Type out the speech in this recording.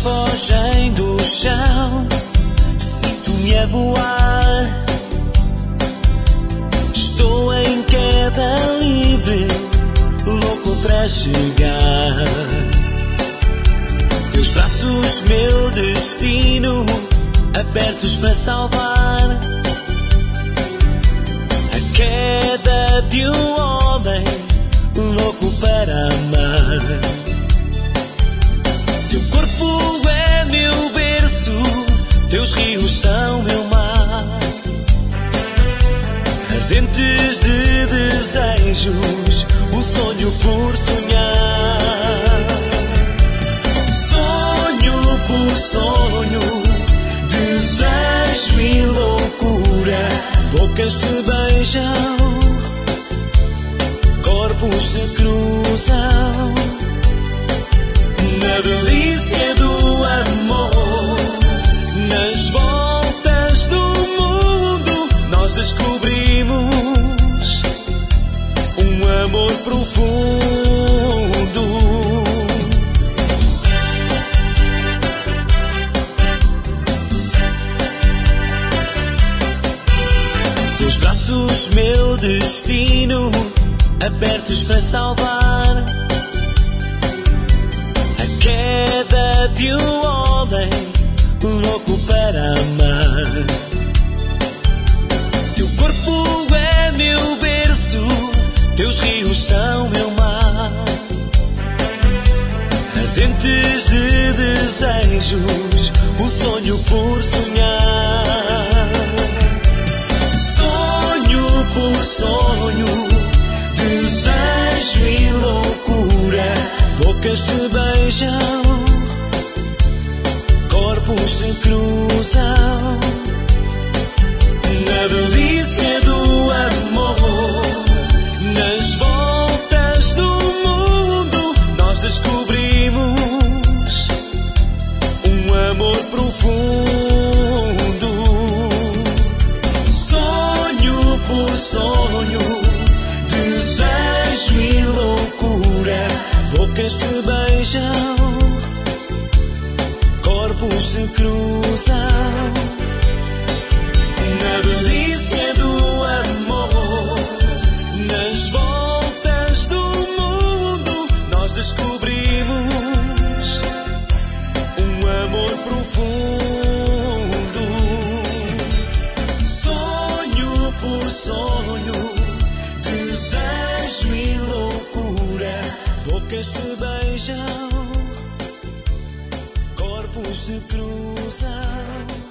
fogem do chão, sinto-me a voar. Estou em queda livre, louco para chegar. Teus braços, meu destino, abertos para salvar. A queda de um homem, louco para amar. Teu corpo é meu berço, teus rios são meu mar. Ardentes de desejos, um sonho por sonhar. Sonho por sonho, desejo e loucura. Bocas se beijam, corpos se cruzam. Na delícia do amor, nas voltas do mundo, nós descobrimos um amor profundo. Teus braços, meu destino, abertos para salvar. A queda de um homem, louco para amar. Teu corpo é meu berço, teus rios são meu mar. Ardentes de desejos, um sonho por sonhar. Sonho por sonho, desejo e loucura. Bocas se beijam, corpos se cruzam. Na delícia do amor, nas voltas do mundo, nós descobrimos um amor profundo. Sonho por sonho, desejo e loucura. Bocas se beijam, corpos se cruzam. Na delícia do amor, nas voltas do mundo, nós descobrimos um amor profundo. Sonho por sonho, desejo e loucura. Bocas se beijam, corpos se cruzam.